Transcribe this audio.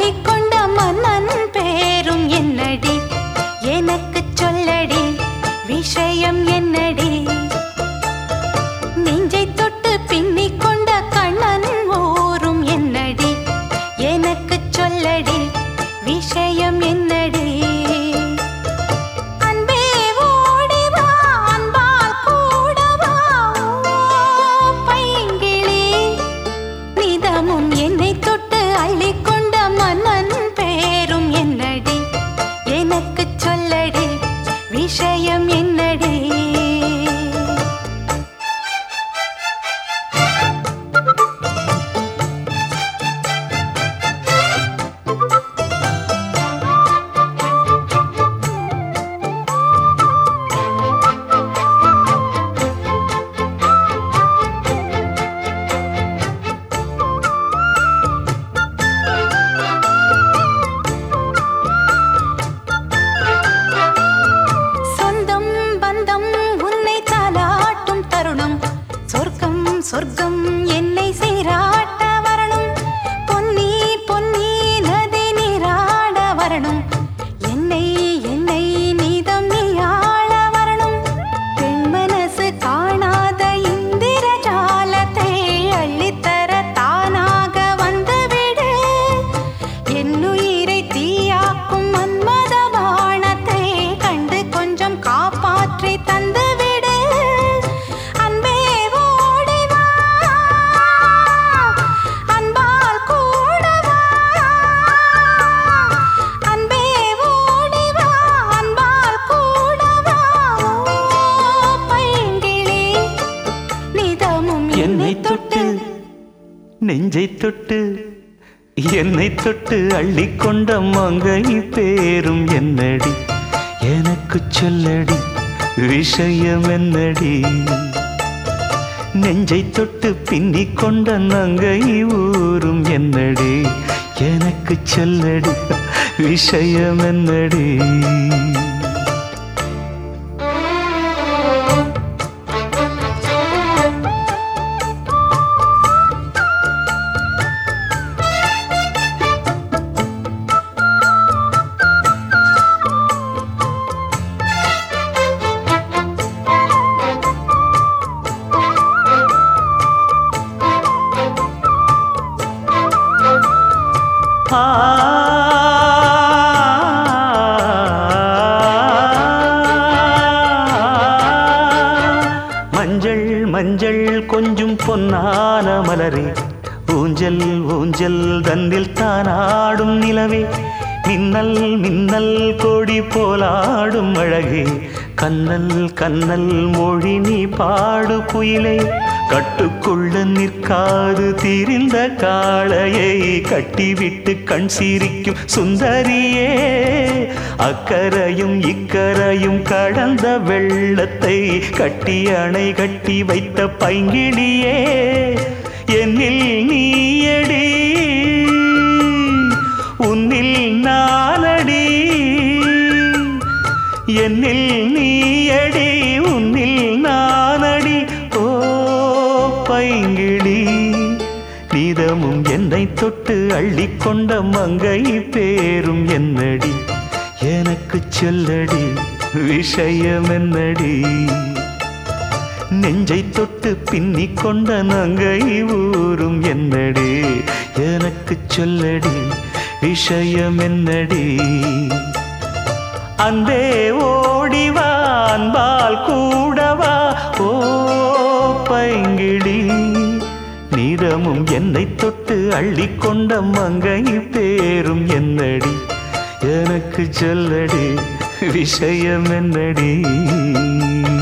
அள்ளிக்கொண்ட மன்னன் பேரும் என்னடி எனக்கு சொல்லடி விஷயம் என்னடி நெஞ்சை தொட்டு பின்னிக் கொண்ட கண்ணன் ஊரும் என்னடி எனக்கு சொல்லடி விஷயம் என்னடி அன்பே ஓடி வா அன்பால் கூட வா பைங்கிளி நிதமும் என்னை தொட்டு அள்ளிக்கொண்ட மன்னன் பேரும் என்னடி எனக்கு சொல்லடி விஷயம் என்னடி சொர்க்கம் என்னை சீராட்ட வரணும் பொன்னி பொன்னி நதி நீராட வரணும் என்னை என்னை நீதம் நீயாள வரணும் பெண் மனசு காணாத இந்திர ஜாலத்தை அள்ளித்தர தானாக வந்துவிடு என்னுயிரை தீயாக்கும் மன்மத பாணத்தை கண்டு கொஞ்சம் காப்பாற்றி தந்துவிடு என்னை தொட்டு நெஞ்சை தொட்டு என்னை தொட்டு அள்ளிக்கொண்ட மங்கை பேரும் என்னடி எனக்கு சொல்லடி விஷயம் என்னடி நெஞ்சை தொட்டு பின்னிக் கொண்ட நங்கை ஊரும் என்னடி எனக்கு சொல்லடி விஷயம் என்னடி மஞ்சள் மஞ்சள் கொஞ்சம் பொன்னான மலரே ஊஞ்சல் ஊஞ்சல் தந்தில் தானாடும் நிலவே மின்னல் மின்னல் கொடி போலாடும் அழகே கண்ணல் கண்ணல் மொழி நீ பாடு குயிலே கட்டுக்குள்ள நிற்காது தீரிந்த காளையை கட்டிவிட்டு கண் சிரிக்கும் சுந்தரியே அக்கரையும் இக்கரையும் கடந்த வெள்ளத்தை கட்டி அணை கட்டி வைத்த பைங்கிளியே என்னில் நீயடி உன்னில் நானடி என்னில் நீயடி உன்னில் நானடி ஓ பைங்கிளி நீதமும் என்னை தொட்டு அள்ளிக்கொண்ட மங்கை பேரும் என்னடி எனக்கு சொல்லடி விஷயம் என்னடி நெஞ்சை தொட்டு பின்னிக் கொண்ட நங்கை ஊரும் என்னடி எனக்கு சொல்லடி விஷயம் என்னடி அன்பே ஓடிவா அன்பால் கூடவா ஓ பைங்கிளி நீதமும் என்னை தொட்டு அள்ளிக்கொண்ட மங்கை பேரும் என்னடி எனக்கு சொல்லடி விஷயம் என்னடி